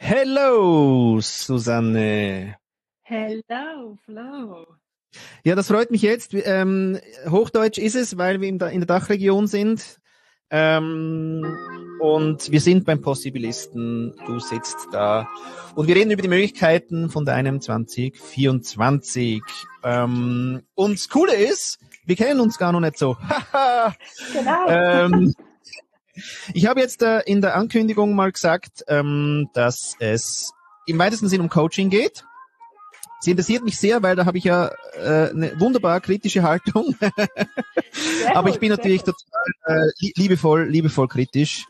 Hello, Susanne. Hello, Flo. Ja, das freut mich jetzt. Hochdeutsch ist es, weil wir in der Dachregion sind. Und wir sind beim Possibilisten. Du sitzt da. Und wir reden über die Möglichkeiten von deinem 2024. Und das Coole ist, wir kennen uns gar noch nicht so. Genau. Ich habe jetzt in der Ankündigung mal gesagt, dass es im weitesten Sinn um Coaching geht. Sie interessiert mich sehr, weil da habe ich ja eine wunderbar kritische Haltung. Aber ich bin natürlich total liebevoll kritisch.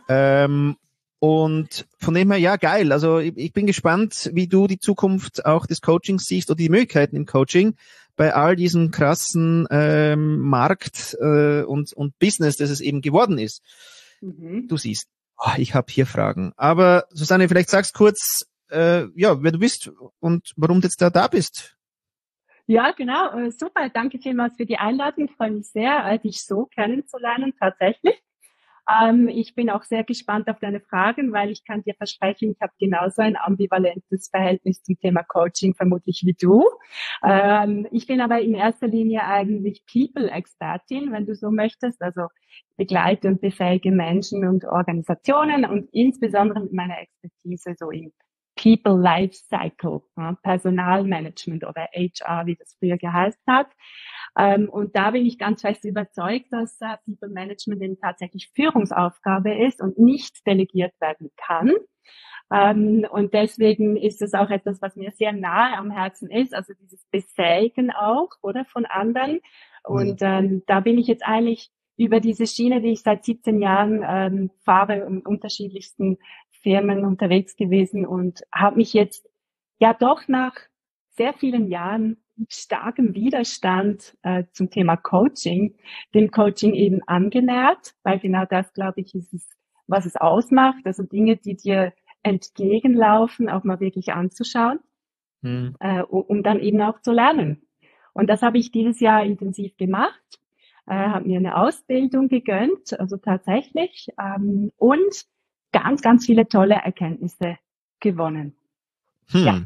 Und von dem her, ja, geil. Also ich bin gespannt, wie du die Zukunft auch des Coachings siehst oder die Möglichkeiten im Coaching bei all diesem krassen Markt und Business, das es eben geworden ist. Du siehst, ich habe hier Fragen. Aber Susanne, vielleicht sagst kurz, ja, wer du bist und warum du jetzt da bist. Ja, genau. Super. Danke vielmals für die Einladung. Ich freue mich sehr, dich so kennenzulernen, tatsächlich. Ich bin auch sehr gespannt auf deine Fragen, weil ich kann dir versprechen, ich habe genauso ein ambivalentes Verhältnis zum Thema Coaching, vermutlich wie du. Ich bin aber in erster Linie eigentlich People-Expertin, wenn du so möchtest, also begleite und befähige Menschen und Organisationen und insbesondere mit meiner Expertise so im People Life Cycle, Personalmanagement oder HR, wie das früher geheißen hat. Und da bin ich ganz fest überzeugt, dass People Management eben tatsächlich Führungsaufgabe ist und nicht delegiert werden kann. Und deswegen ist es auch etwas, was mir sehr nahe am Herzen ist, also dieses Befähigen auch, oder, von anderen. Und da bin ich jetzt eigentlich über diese Schiene, die ich seit 17 Jahren fahre, in unterschiedlichsten Firmen unterwegs gewesen und habe mich jetzt ja doch nach sehr vielen Jahren starkem Widerstand zum Thema Coaching, dem Coaching eben angenähert, weil genau das, glaube ich, ist es, was es ausmacht. Also Dinge, die dir entgegenlaufen, auch mal wirklich anzuschauen, um dann eben auch zu lernen. Und das habe ich dieses Jahr intensiv gemacht, habe mir eine Ausbildung gegönnt, also tatsächlich, und ganz, ganz viele tolle Erkenntnisse gewonnen. Ja.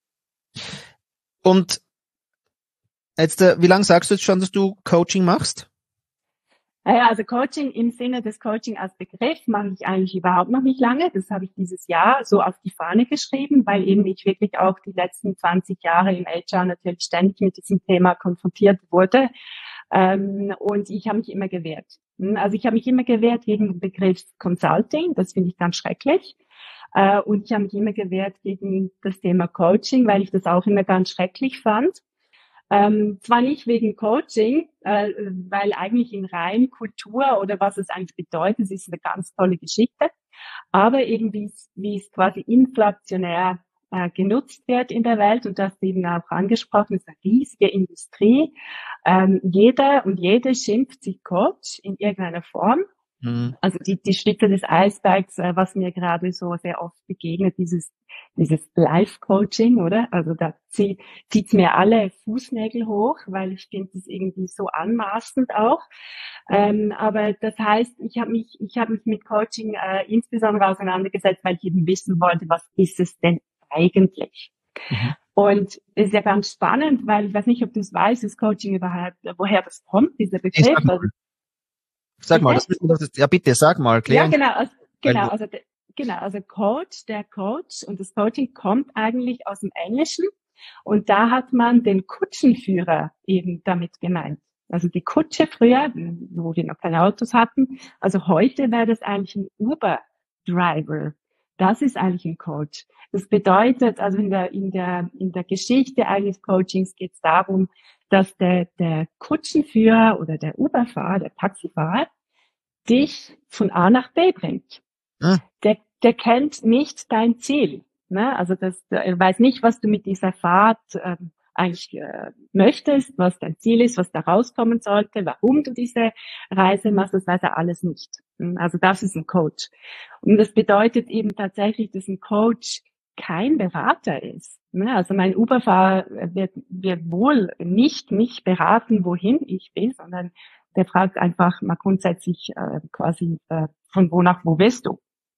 Und jetzt, wie lange sagst du jetzt schon, dass du Coaching machst? Ja, also Coaching im Sinne des Coaching als Begriff mache ich eigentlich überhaupt noch nicht lange. Das habe ich dieses Jahr so auf die Fahne geschrieben, weil eben ich wirklich auch die letzten 20 Jahre im HR natürlich ständig mit diesem Thema konfrontiert wurde. Und ich habe mich immer gewehrt. Also ich habe mich immer gewehrt gegen den Begriff Consulting. Das finde ich ganz schrecklich. Und ich habe mich immer gewehrt gegen das Thema Coaching, weil ich das auch immer ganz schrecklich fand. Zwar nicht wegen Coaching, weil eigentlich in rein Kultur oder was es eigentlich bedeutet, ist eine ganz tolle Geschichte, aber eben wie es quasi inflationär genutzt wird in der Welt, und das eben auch angesprochen, ist eine riesige Industrie. Jeder und jede schimpft sich Coach in irgendeiner Form. Also die Spitze des Eisbergs, was mir gerade so sehr oft begegnet, dieses Life-Coaching, oder? Also da zieht's mir alle Fußnägel hoch, weil ich finde das irgendwie so anmaßend auch. Aber das heißt, ich habe mich mit Coaching insbesondere auseinandergesetzt, weil ich eben wissen wollte, was ist es denn eigentlich? Und es ist ja ganz spannend, weil ich weiß nicht, ob du es weißt, das Coaching überhaupt, woher das kommt, dieser Begriff. Sag mal, ja bitte, sag mal, erklär uns. Also der Coach und das Coaching kommt eigentlich aus dem Englischen, und da hat man den Kutschenführer eben damit gemeint. Also die Kutsche früher, wo wir noch keine Autos hatten, also heute wäre das eigentlich ein Uber-Driver. Das ist eigentlich ein Coach. Das bedeutet, also in der Geschichte eines Coachings geht es darum, dass der Kutschenführer oder der Uber-Fahrer, der Taxifahrer, dich von A nach B bringt. Der kennt nicht dein Ziel. Ne? Also er weiß nicht, was du mit dieser Fahrt eigentlich möchtest, was dein Ziel ist, was da rauskommen sollte, warum du diese Reise machst, das weiß er alles nicht. Also das ist ein Coach. Und das bedeutet eben tatsächlich, dass ein Coach kein Berater ist. Also mein Uber-Fahrer wird wohl nicht mich beraten, wohin ich will, sondern der fragt einfach mal grundsätzlich quasi von wo nach wo willst du?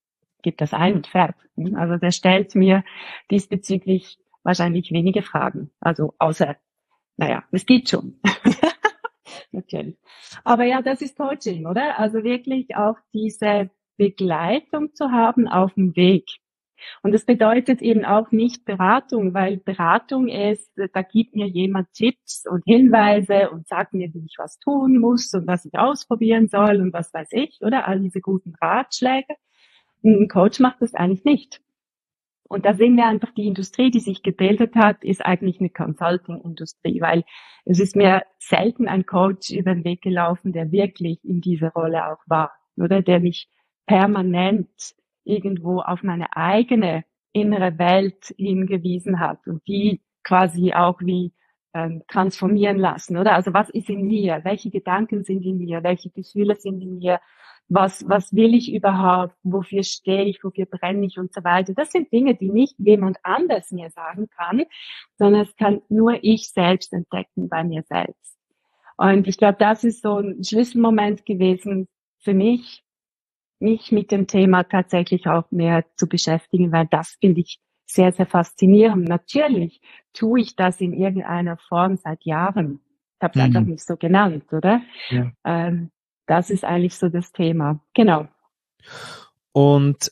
gibt das ein und fertig. Also der stellt mir diesbezüglich wahrscheinlich wenige Fragen. Also außer, naja, es geht schon. Natürlich. Aber ja, das ist Coaching, oder? Also wirklich auch diese Begleitung zu haben auf dem Weg. Und das bedeutet eben auch nicht Beratung, weil Beratung ist, da gibt mir jemand Tipps und Hinweise und sagt mir, wie ich was tun muss und was ich ausprobieren soll und was weiß ich, oder? All diese guten Ratschläge. Ein Coach macht das eigentlich nicht. Und da sehen wir einfach, die Industrie, die sich gebildet hat, ist eigentlich eine Consulting-Industrie, weil es ist mir selten ein Coach über den Weg gelaufen, der wirklich in dieser Rolle auch war, oder der mich permanent irgendwo auf meine eigene innere Welt hingewiesen hat und die quasi auch wie transformieren lassen, oder? Also was ist in mir? Welche Gedanken sind in mir? Welche Gefühle sind in mir? Was will ich überhaupt? Wofür stehe ich? Wofür brenne ich und so weiter? Das sind Dinge, die nicht jemand anders mir sagen kann, sondern es kann nur ich selbst entdecken bei mir selbst. Und ich glaube, das ist so ein Schlüsselmoment gewesen für mich mit dem Thema tatsächlich auch mehr zu beschäftigen, weil das finde ich sehr, sehr faszinierend. Natürlich tue ich das in irgendeiner Form seit Jahren. Ich habe es einfach nicht so genannt, oder? Ja. Das ist eigentlich so das Thema. Genau. Und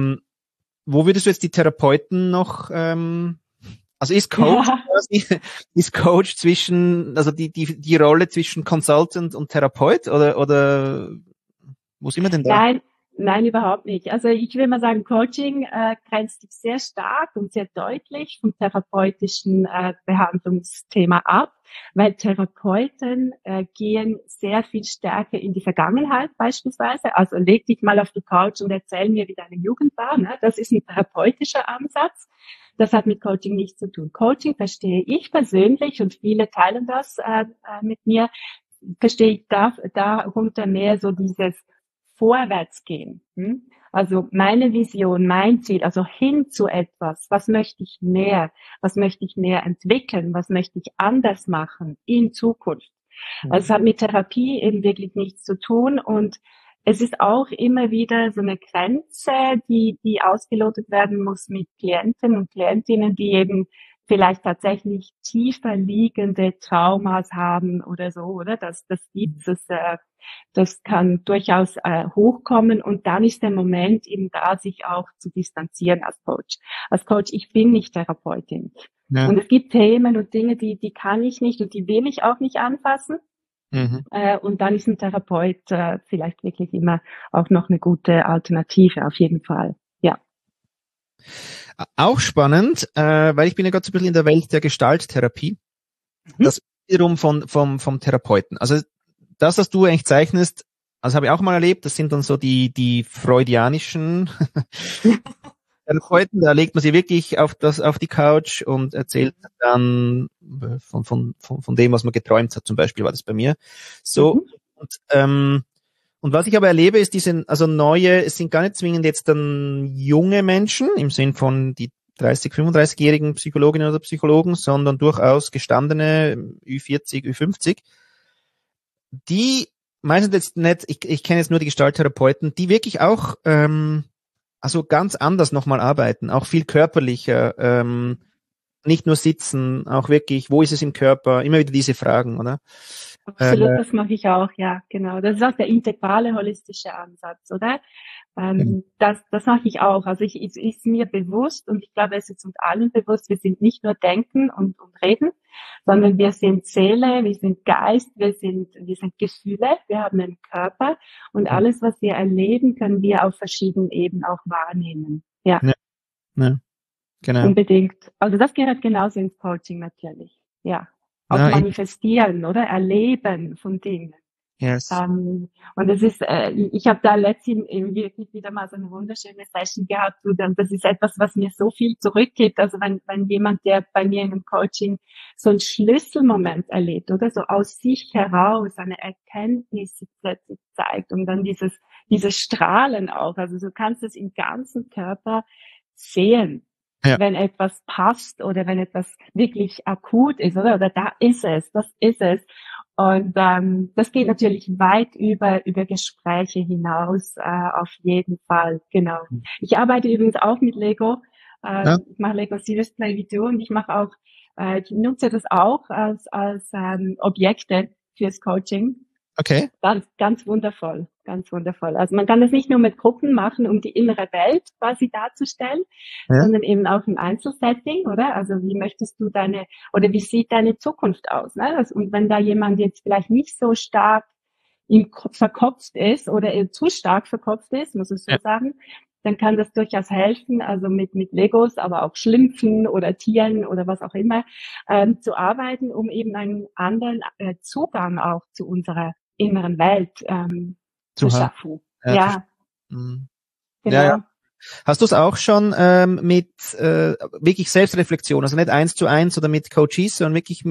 wo würdest du jetzt die Therapeuten noch, also ist Coach quasi, ist Coach zwischen, also die Rolle zwischen Consultant und Therapeut oder wo sind wir denn da? Nein, überhaupt nicht. Also ich will mal sagen, Coaching grenzt sich sehr stark und sehr deutlich vom therapeutischen Behandlungsthema ab, weil Therapeuten gehen sehr viel stärker in die Vergangenheit beispielsweise. Also leg dich mal auf die Couch und erzähl mir, wie deine Jugend war. Ne? Das ist ein therapeutischer Ansatz. Das hat mit Coaching nichts zu tun. Coaching verstehe ich persönlich und viele teilen das mit mir, verstehe ich darunter mehr so dieses Vorwärtsgehen. Also meine Vision, mein Ziel, also hin zu etwas, was möchte ich mehr entwickeln, was möchte ich anders machen in Zukunft. Also es hat mit Therapie eben wirklich nichts zu tun und es ist auch immer wieder so eine Grenze, die ausgelotet werden muss mit Klienten und Klientinnen, die eben vielleicht tatsächlich tiefer liegende Traumas haben oder so, oder? Das gibt es, das kann durchaus hochkommen und dann ist der Moment eben da, sich auch zu distanzieren als Coach. Als Coach, ich bin nicht Therapeutin. Ja. Und es gibt Themen und Dinge, die kann ich nicht und die will ich auch nicht anfassen. Und dann ist ein Therapeut vielleicht wirklich immer auch noch eine gute Alternative, auf jeden Fall. Ja. Auch spannend, weil ich bin ja gerade so ein bisschen in der Welt der Gestalttherapie. Das wiederum vom Therapeuten. Also das, was du eigentlich zeichnest, also habe ich auch mal erlebt, das sind dann so die freudianischen Therapeuten, da legt man sie wirklich auf die Couch und erzählt dann von dem, was man geträumt hat, zum Beispiel war das bei mir so. Und was ich aber erlebe, ist es sind gar nicht zwingend jetzt dann junge Menschen im Sinn von die 30, 35-jährigen Psychologinnen oder Psychologen, sondern durchaus gestandene Ü40, Ü50, die meistens jetzt nicht, ich kenne jetzt nur die Gestalttherapeuten, die wirklich auch also ganz anders nochmal arbeiten, auch viel körperlicher, nicht nur sitzen, auch wirklich, wo ist es im Körper, immer wieder diese Fragen, oder? Absolut, das mache ich auch, ja, genau. Das ist auch der integrale, holistische Ansatz, oder? Das mache ich auch. Also ist mir bewusst und ich glaube, es ist uns allen bewusst, wir sind nicht nur denken und reden, sondern wir sind Seele, wir sind Geist, wir sind Gefühle, wir haben einen Körper und alles, was wir erleben, können wir auf verschiedenen Ebenen auch wahrnehmen. Ja. Ja, genau. Unbedingt. Also das gehört genauso ins Coaching natürlich. Ja. Auch manifestieren oder erleben von Dingen. Yes. Und es ist, ich habe da letztens wirklich wieder mal so eine wunderschöne Session gehabt und das ist etwas, was mir so viel zurückgibt. Also wenn jemand, der bei mir in einem Coaching so einen Schlüsselmoment erlebt oder so aus sich heraus eine Erkenntnis plötzlich zeigt und dann dieses Strahlen auch. Also du kannst es im ganzen Körper sehen. Ja. Wenn etwas passt oder wenn etwas wirklich akut ist, oder da ist es, das ist es. Und das geht natürlich weit über Gespräche hinaus, auf jeden Fall, genau. Ich arbeite übrigens auch mit Lego. Ja, Ich mache Lego Serious Play wie du und ich mache auch, ich nutze das auch als Objekte fürs Coaching. okay. Ganz, ganz wundervoll, ganz wundervoll. Also man kann das nicht nur mit Gruppen machen, um die innere Welt quasi darzustellen, Ja. sondern eben auch im Einzelsetting, oder? Also wie möchtest du oder wie sieht deine Zukunft aus? Ne? Und wenn da jemand jetzt vielleicht nicht so stark verkopft ist oder zu stark verkopft ist, muss ich so Ja. sagen, dann kann das durchaus helfen, also mit Legos, aber auch Schlümpfen oder Tieren oder was auch immer, zu arbeiten, um eben einen anderen Zugang auch zu unserer inneren Welt zu Zu haben. schaffen. Ja, Ja, mhm. Ja, ja. genau. Hast du es auch schon mit wirklich Selbstreflexion, also nicht 1:1 oder mit Coaches, sondern wirklich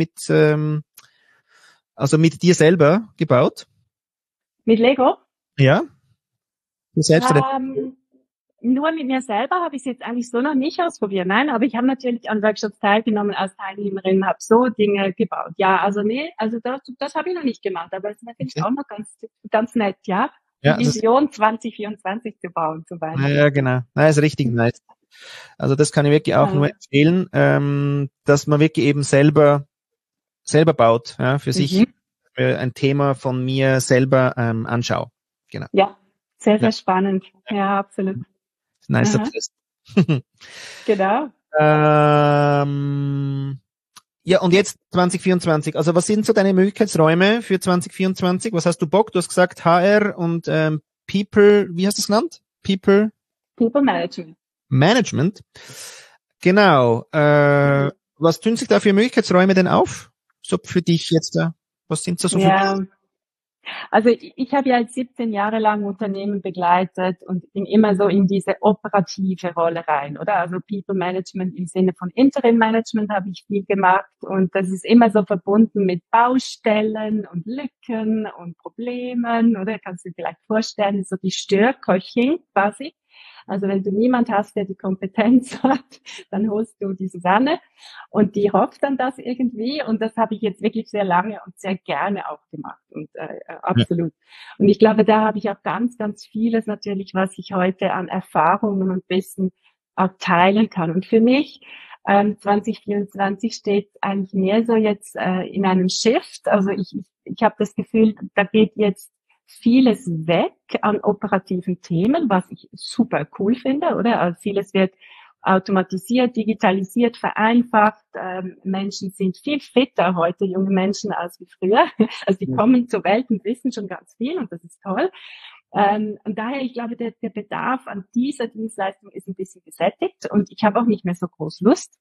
also mit dir selber gebaut? Mit Lego? Ja, die Selbstreflexion. Ähm, Nur mit mir selber habe ich es jetzt eigentlich so noch nicht ausprobiert. Nein, aber ich habe natürlich an Workshops teilgenommen als Teilnehmerin, habe so Dinge gebaut. Ja, also nee, also das habe ich noch nicht gemacht, aber das finde ich Okay. auch noch ganz nett, ja. Die Ja, Vision 2024 zu bauen zum Beispiel. ja, genau. Nein, ist richtig nice. Also das kann ich wirklich auch nur Ja. empfehlen, dass man wirklich eben selber baut, ja, für sich, Mhm. ein Thema von mir selber anschaue. Genau. Ja, sehr, Ja, sehr spannend. Ja, absolut. nicer Aha, Test. genau. Ja, und jetzt 2024. Also was sind so deine Möglichkeitsräume für 2024? Was hast du Bock? Du hast gesagt HR und People, wie hast du es genannt? People People Management. Management. Genau. Mhm. Was tun sich da für Möglichkeitsräume denn auf? So für dich jetzt da? Was sind da so für Ja, also ich habe ja jetzt 17 Jahre lang Unternehmen begleitet und bin immer so in diese operative Rolle rein, oder? Also People Management im Sinne von Interim Management habe ich viel gemacht und das ist immer so verbunden mit Baustellen und Lücken und Problemen, oder? Kannst du dir vielleicht vorstellen, so die Störköchin quasi. Also wenn du niemand hast, der die Kompetenz hat, dann holst du die Susanne und die hofft dann das irgendwie. Und das habe ich jetzt wirklich sehr lange und sehr gerne auch gemacht. Und Ja. absolut. Und ich glaube, da habe ich auch ganz, ganz vieles natürlich, was ich heute an Erfahrungen und Wissen auch teilen kann. Und für mich 2024 steht eigentlich mehr so jetzt in einem Shift. Also ich habe das Gefühl, da geht jetzt vieles weg an operativen Themen, was ich super cool finde, oder? Also vieles wird automatisiert, digitalisiert, vereinfacht. Menschen sind viel fitter heute, junge Menschen, als wie früher. Also die kommen zur Welt und wissen schon ganz viel und das ist toll. Und daher, ich glaube, der Bedarf an dieser Dienstleistung ist ein bisschen gesättigt und ich habe auch nicht mehr so groß Lust,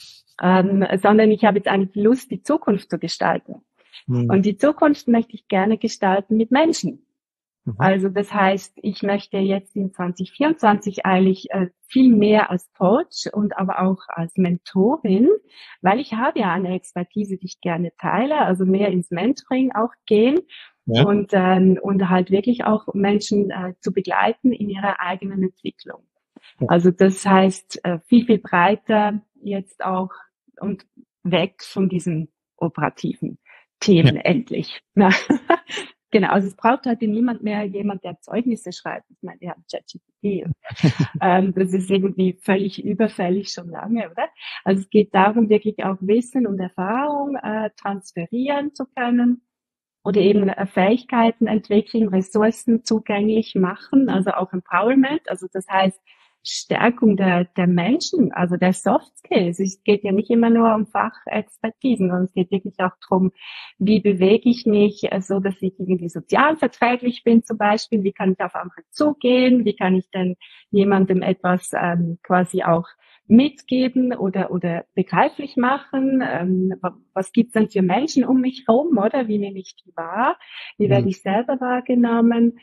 sondern ich habe jetzt eigentlich Lust, die Zukunft zu gestalten. Mhm. Und die Zukunft möchte ich gerne gestalten mit Menschen. Mhm. Also das heißt, ich möchte jetzt in 2024 eigentlich viel mehr als Coach und aber auch als Mentorin, weil ich habe ja eine Expertise, die ich gerne teile, also mehr ins Mentoring auch gehen Ja. und halt wirklich auch Menschen zu begleiten in ihrer eigenen Entwicklung. Ja. Also das heißt, viel, viel breiter jetzt auch und weg von diesen operativen Ja. Themen endlich. Ja. Genau, also es braucht heute niemand mehr jemand, der Zeugnisse schreibt. Ich meine, wir haben ChatGPT. Das ist irgendwie völlig überfällig schon lange, oder? Also es geht darum, wirklich auch Wissen und Erfahrung transferieren zu können oder eben Fähigkeiten entwickeln, Ressourcen zugänglich machen, also auch Empowerment. Also das heißt Stärkung der Menschen, also der Soft Skills. Es geht ja nicht immer nur um Fachexpertisen, sondern es geht wirklich auch darum, wie bewege ich mich, so dass ich irgendwie sozial verträglich bin zum Beispiel. Wie kann ich auf andere zugehen? Wie kann ich denn jemandem etwas quasi auch mitgeben oder begreiflich machen? Was gibt's denn für Menschen um mich herum, oder? Wie nehme ich die wahr? Wie Mhm. werde ich selber wahrgenommen?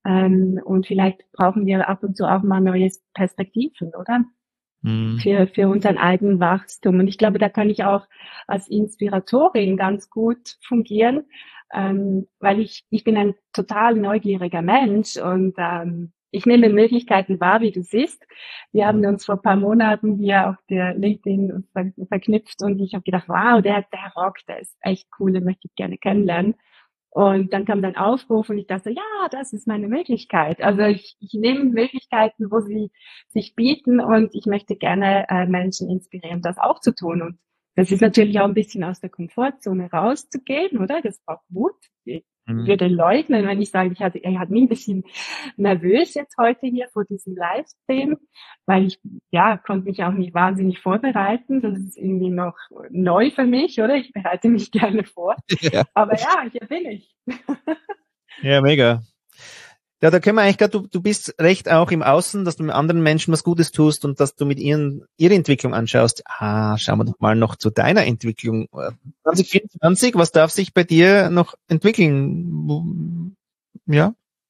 Und vielleicht brauchen wir ab und zu auch mal neue Perspektiven, oder? Mhm. Für unseren eigenen Wachstum. Und ich glaube, da kann ich auch als Inspiratorin ganz gut fungieren, weil ich bin ein total neugieriger Mensch und ich nehme Möglichkeiten wahr, wie du siehst. Wir haben uns vor ein paar Monaten hier auf der LinkedIn verknüpft und ich habe gedacht, wow, der rockt, der ist echt cool, den möchte ich gerne kennenlernen. Und dann kam dann Aufruf und ich dachte, ja, das ist meine Möglichkeit. Also ich nehme Möglichkeiten, wo sie sich bieten und ich möchte gerne Menschen inspirieren, das auch zu tun. Und das ist natürlich auch ein bisschen aus der Komfortzone rauszugehen, oder? Das braucht Mut. Ich würde leugnen, wenn ich sage, ich hatte mich ein bisschen nervös jetzt heute hier vor diesem Livestream, weil ich, ja, konnte mich auch nicht wahnsinnig vorbereiten. Das ist irgendwie noch neu für mich, oder? Ich bereite mich gerne vor. Ja. Aber ja, hier bin ich. Ja, mega. Ja, da können wir eigentlich gerade, du bist recht auch im Außen, dass du mit anderen Menschen was Gutes tust und dass du mit ihre Entwicklung anschaust. Schauen wir doch mal noch zu deiner Entwicklung. 2024, was darf sich bei dir noch entwickeln? Ja?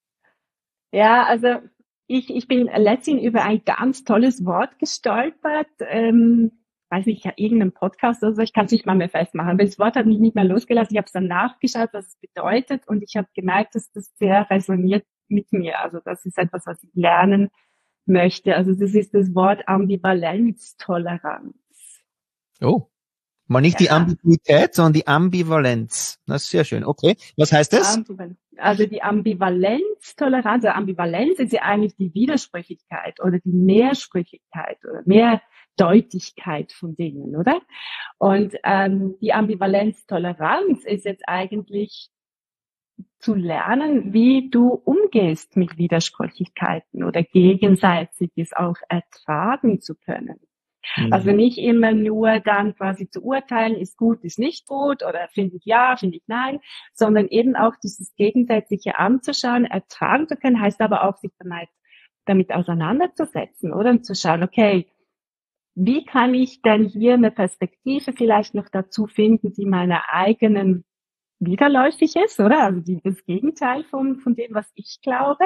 Ja, also ich bin letztens über ein ganz tolles Wort gestolpert. Weiß nicht, ja, irgendeinem Podcast oder so, ich kann es nicht mal mehr festmachen. Aber das Wort hat mich nicht mehr losgelassen. Ich habe es dann nachgeschaut, was es bedeutet und ich habe gemerkt, dass das sehr resoniert mit mir. Also das ist etwas, was ich lernen möchte. Also das ist das Wort Ambivalenztoleranz. Oh, mal nicht die Ambiguität, sondern die Ambivalenz. Das ist sehr schön. Okay, was heißt das? Also die Ambivalenztoleranz, also Ambivalenz ist ja eigentlich die Widersprüchlichkeit oder die Mehrsprüchlichkeit oder Mehrdeutigkeit von Dingen, oder? Und die Ambivalenztoleranz ist jetzt eigentlich zu lernen, wie du umgehst mit Widersprüchlichkeiten oder Gegenseitiges auch ertragen zu können. Also nicht immer nur dann quasi zu urteilen, ist gut, ist nicht gut oder finde ich ja, finde ich nein, sondern eben auch dieses Gegensätzliche anzuschauen, ertragen zu können, heißt aber auch, sich damit auseinanderzusetzen, oder? Und zu schauen, okay, wie kann ich denn hier eine Perspektive vielleicht noch dazu finden, die meiner eigenen widerläufig ist, oder? Also das Gegenteil von dem, was ich glaube.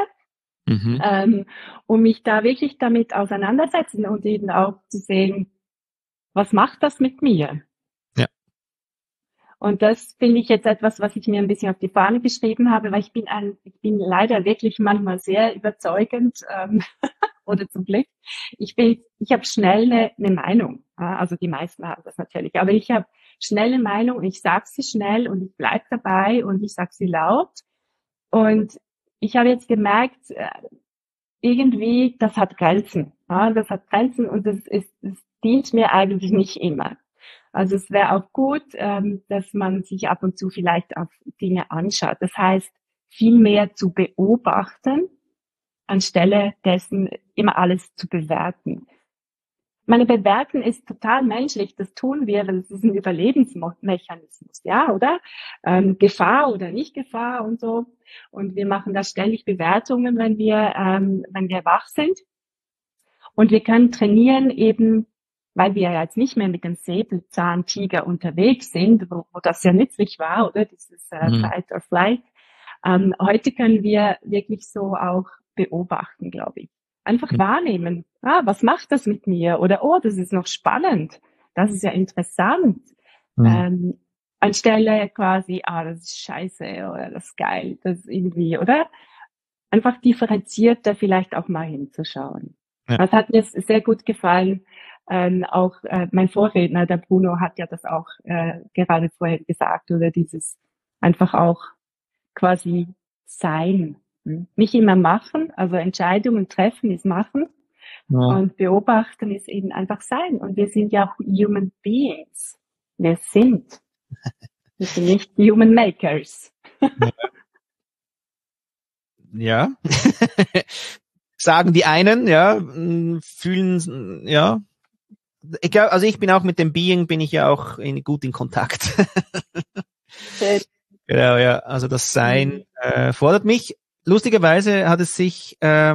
Um mich da wirklich damit auseinandersetzen und eben auch zu sehen, was macht das mit mir? Ja. Und das finde ich jetzt etwas, was ich mir ein bisschen auf die Fahne geschrieben habe, weil ich bin leider wirklich manchmal sehr überzeugend, oder zum Glück. Ich habe schnell eine Meinung. Also die meisten haben das natürlich, aber ich habe schnell eine Meinung, ich sage sie schnell und ich bleibe dabei und ich sage sie laut. Und ich habe jetzt gemerkt, irgendwie, das hat Grenzen. Das hat Grenzen und das dient mir eigentlich nicht immer. Also es wäre auch gut, dass man sich ab und zu vielleicht auf Dinge anschaut. Das heißt, viel mehr zu beobachten, anstelle dessen immer alles zu bewerten. Meine Bewerten ist total menschlich, das tun wir, das ist ein Überlebensmechanismus, ja, oder? Gefahr oder nicht Gefahr und so. Und wir machen da ständig Bewertungen, wenn wir wach sind. Und wir können trainieren eben, weil wir ja jetzt nicht mehr mit dem Säbelzahntiger unterwegs sind, wo das ja nützlich war, oder? Dieses Fight or Flight. Heute können wir wirklich so auch beobachten, glaube ich. Einfach wahrnehmen. Was macht das mit mir? Oder, das ist noch spannend. Das ist ja interessant. Anstelle quasi, das ist scheiße oder das ist geil. Das ist irgendwie, oder? Einfach differenzierter vielleicht auch mal hinzuschauen. Ja. Das hat mir sehr gut gefallen. Auch mein Vorredner, der Bruno, hat ja das auch gerade vorher gesagt, oder dieses einfach auch quasi sein. Nicht immer machen, also Entscheidungen treffen ist machen und beobachten ist eben einfach sein. Und wir sind ja auch Human Beings. Wir sind nicht Human Makers. Ja. Sagen die einen, ja, fühlen, ja. Ich glaube, also ich bin auch mit dem Being, bin ich ja auch gut in Kontakt. Genau, ja. Also das Sein fordert mich. Lustigerweise hat es sich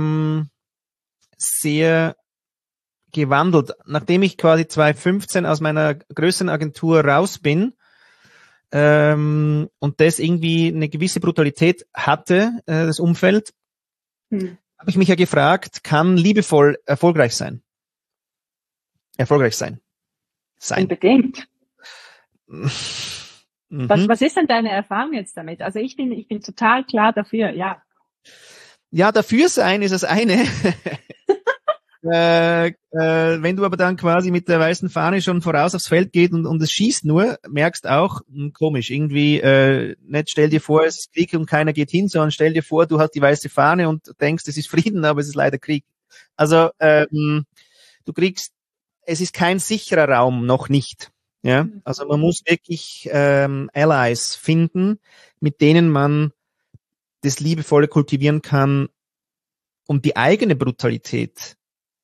sehr gewandelt. Nachdem ich quasi 2015 aus meiner größeren Agentur raus bin und das irgendwie eine gewisse Brutalität hatte, das Umfeld, habe ich mich ja gefragt, kann liebevoll erfolgreich sein? Erfolgreich sein. Unbedingt. Was ist denn deine Erfahrung jetzt damit? Also ich bin total klar dafür, ja. Ja, dafür sein ist das eine. Wenn du aber dann quasi mit der weißen Fahne schon voraus aufs Feld geht und es schießt nur, merkst auch, komisch, irgendwie, nicht stell dir vor, es ist Krieg und keiner geht hin, sondern stell dir vor, du hast die weiße Fahne und denkst, es ist Frieden, aber es ist leider Krieg. Also, es ist kein sicherer Raum, noch nicht. Ja, also man muss wirklich Allies finden, mit denen man das Liebevolle kultivieren kann, um die eigene Brutalität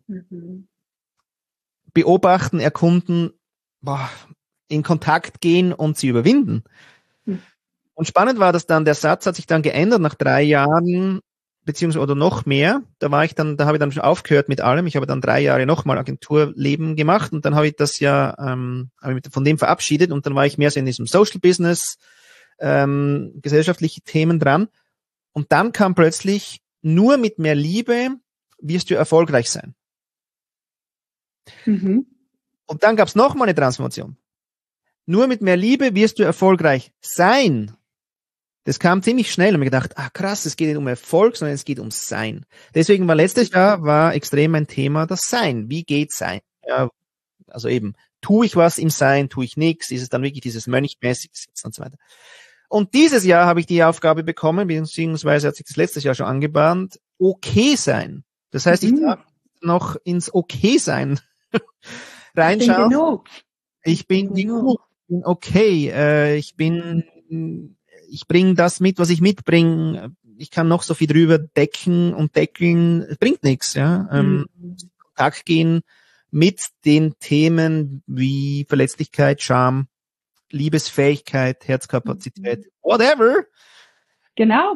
beobachten, erkunden, in Kontakt gehen und sie überwinden. Und spannend war, dass dann der Satz hat sich dann geändert nach 3 Jahren, beziehungsweise oder noch mehr. Da habe ich dann schon aufgehört mit allem. Ich habe dann 3 Jahre nochmal Agenturleben gemacht und dann habe ich das ja von dem verabschiedet und dann war ich mehr so in diesem Social Business, gesellschaftliche Themen dran. Und dann kam plötzlich, nur mit mehr Liebe wirst du erfolgreich sein. Und dann gab es nochmal eine Transformation. Nur mit mehr Liebe wirst du erfolgreich sein. Das kam ziemlich schnell und mir gedacht, krass, es geht nicht um Erfolg, sondern es geht um Sein. Deswegen war letztes Jahr extrem ein Thema das Sein. Wie geht Sein? Ja, also eben, tue ich was im Sein, tue ich nichts? Ist es dann wirklich dieses mönchmäßige Sitzen und so weiter? Und dieses Jahr habe ich die Aufgabe bekommen, beziehungsweise hat sich das letztes Jahr schon angebahnt, okay sein. Das heißt, ich darf noch ins Okay sein reinschauen. Ich bin genug. Ich bin okay. Ich bringe das mit, was ich mitbringe. Ich kann noch so viel drüber decken und deckeln. Es bringt nichts, ja. In Kontakt gehen mit den Themen wie Verletzlichkeit, Scham, Liebesfähigkeit, Herzkapazität, whatever. Genau.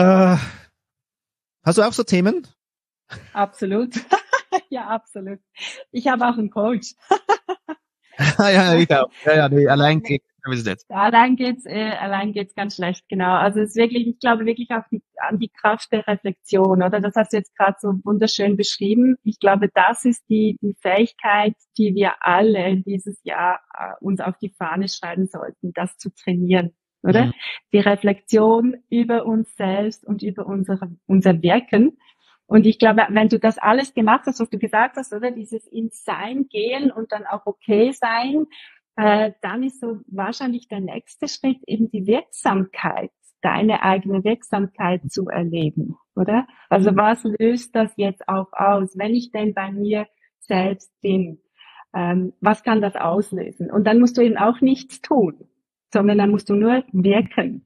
Hast du auch so Themen? Absolut. Ja, absolut. Ich habe auch einen Coach. Ja, ich auch. Ja, nee, allein geht's nicht. Allein geht's ganz schlecht, genau. Also es ist wirklich, ich glaube wirklich auch an die Kraft der Reflexion, oder? Das hast du jetzt gerade so wunderschön beschrieben. Ich glaube, das ist die Fähigkeit, die wir alle dieses Jahr uns auf die Fahne schreiben sollten, das zu trainieren, oder? Die Reflexion über uns selbst und über unser Wirken. Und ich glaube, wenn du das alles gemacht hast, was du gesagt hast, oder? Dieses ins Sein gehen und dann auch okay sein, dann ist so wahrscheinlich der nächste Schritt eben die Wirksamkeit, deine eigene Wirksamkeit zu erleben, oder? Also was löst das jetzt auch aus, wenn ich denn bei mir selbst bin? Was kann das auslösen? Und dann musst du eben auch nichts tun, sondern dann musst du nur wirken.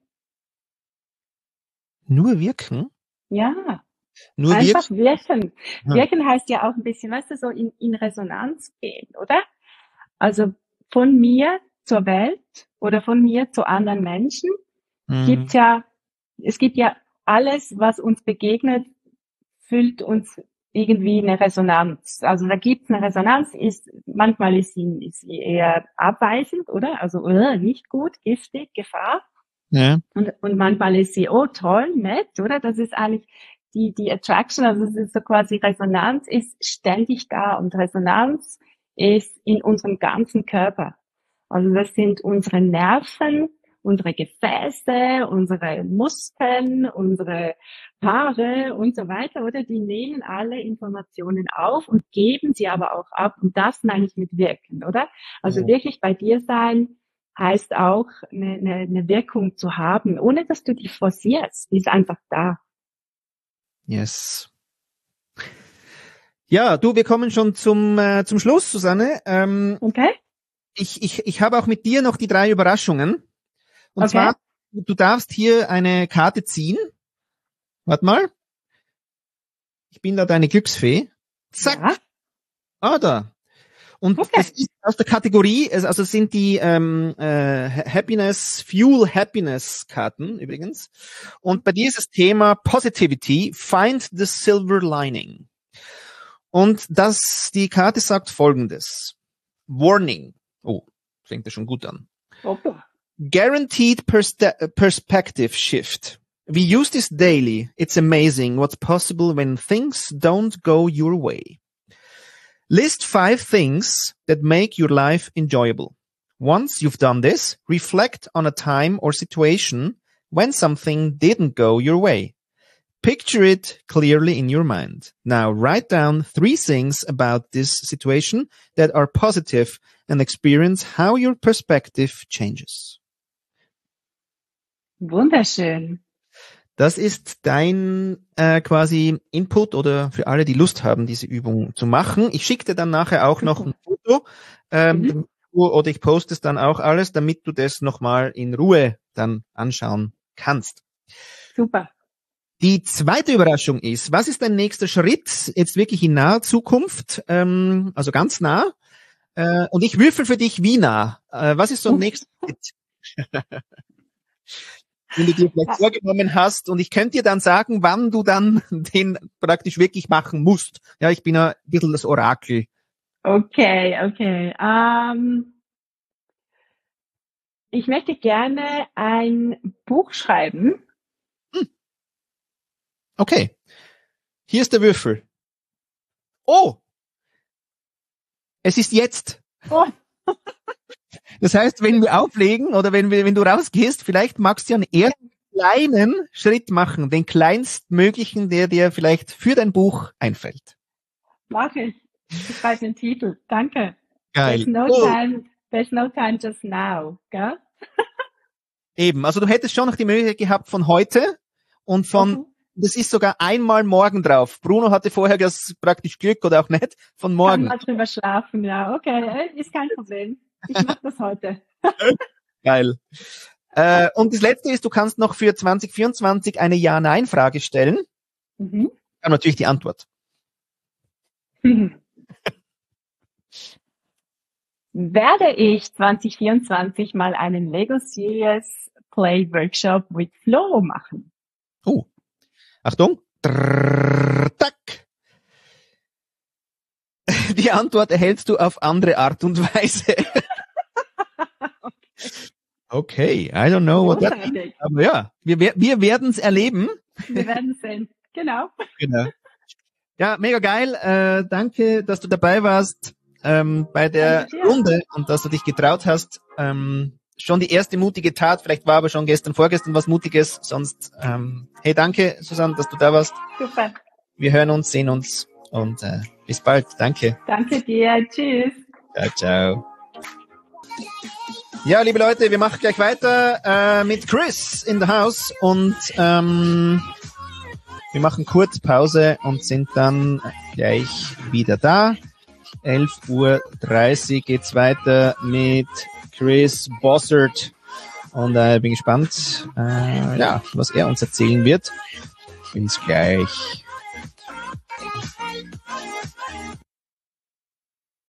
Nur wirken? Ja. Nur einfach wirken. Ja. Wirken heißt ja auch ein bisschen, weißt du, so in Resonanz gehen, oder? Also von mir zur Welt oder von mir zu anderen Menschen es gibt ja alles, was uns begegnet, füllt uns irgendwie eine Resonanz. Also da gibt's eine Resonanz, manchmal ist sie eher abweisend, oder? Also nicht gut, giftig, Gefahr. Ja. Und manchmal ist sie, oh toll, nett, oder? Das ist eigentlich die Attraction, also es ist so quasi Resonanz ist ständig da und Resonanz ist in unserem ganzen Körper. Also das sind unsere Nerven, unsere Gefäße, unsere Muskeln, unsere Haare und so weiter, oder? Die nehmen alle Informationen auf und geben sie aber auch ab. Und das meine ich mit wirken, oder? Also wirklich bei dir sein heißt auch, eine Wirkung zu haben, ohne dass du die forcierst. Die ist einfach da. Yes. Ja, du, wir kommen schon zum Schluss, Susanne. Okay. Ich habe auch mit dir noch die 3 Überraschungen. Und zwar, du darfst hier eine Karte ziehen. Warte mal. Ich bin da deine Glücksfee. Zack. Ja. Da. Und es ist aus der Kategorie, also sind die Fuel Happiness Karten übrigens. Und bei dir ist das Thema Positivity, Find the Silver Lining. Und die Karte sagt Folgendes. Warning. Oh, fängt das schon gut an. Okay. Guaranteed perspective shift. We use this daily. It's amazing what's possible when things don't go your way. List 5 things that make your life enjoyable. Once you've done this, reflect on a time or situation when something didn't go your way. Picture it clearly in your mind. Now write down 3 things about this situation that are positive and experience how your perspective changes. Wunderschön. Das ist dein quasi Input oder für alle, die Lust haben, diese Übung zu machen. Ich schicke dir dann nachher auch noch ein Foto oder ich poste es dann auch alles, damit du das nochmal in Ruhe dann anschauen kannst. Super. Die zweite Überraschung ist, was ist dein nächster Schritt jetzt wirklich in naher Zukunft, also ganz nah? Und ich würfel für dich wie nah. Was ist so ein nächster Schritt? Wenn du dir vielleicht vorgenommen hast und ich könnte dir dann sagen, wann du dann den praktisch wirklich machen musst. Ja, ich bin ein bisschen das Orakel. Okay. Ich möchte gerne ein Buch schreiben. Okay. Hier ist der Würfel. Oh! Es ist jetzt. Oh. Das heißt, wenn wir auflegen oder wenn du rausgehst, vielleicht magst du einen ersten kleinen Schritt machen, den kleinstmöglichen, der dir vielleicht für dein Buch einfällt. Mach ich. Ich schreibe den Titel. Danke. Geil. There's no time just now. Gell? Eben, also du hättest schon noch die Möglichkeit gehabt von heute und das ist sogar einmal morgen drauf. Bruno hatte vorher das praktisch Glück oder auch nicht von morgen. Kann mal drüber schlafen, ja. Okay, ist kein Problem. Ich mache das heute. Geil. Und das Letzte ist, du kannst noch für 2024 eine Ja-Nein-Frage stellen. Mhm. Dann natürlich die Antwort. Werde ich 2024 mal einen Lego Serious Play Workshop with Flo machen? Achtung. Tack. Die Antwort erhältst du auf andere Art und Weise. Okay, I don't know what that is. Aber ja, wir werden es erleben. Wir werden sehen. Genau. Ja, mega geil. Danke, dass du dabei warst bei der Runde und dass du dich getraut hast. Schon die erste mutige Tat, vielleicht war aber schon vorgestern was Mutiges, sonst hey, danke Susanne, dass du da warst. Super. Wir hören uns, sehen uns und bis bald. Danke. Danke dir. Tschüss. Ciao. Ja, liebe Leute, wir machen gleich weiter mit Chris in the house und wir machen kurz Pause und sind dann gleich wieder da. 11:30 Uhr geht's weiter mit Chris Bossert und bin gespannt, was er uns erzählen wird. Bis gleich.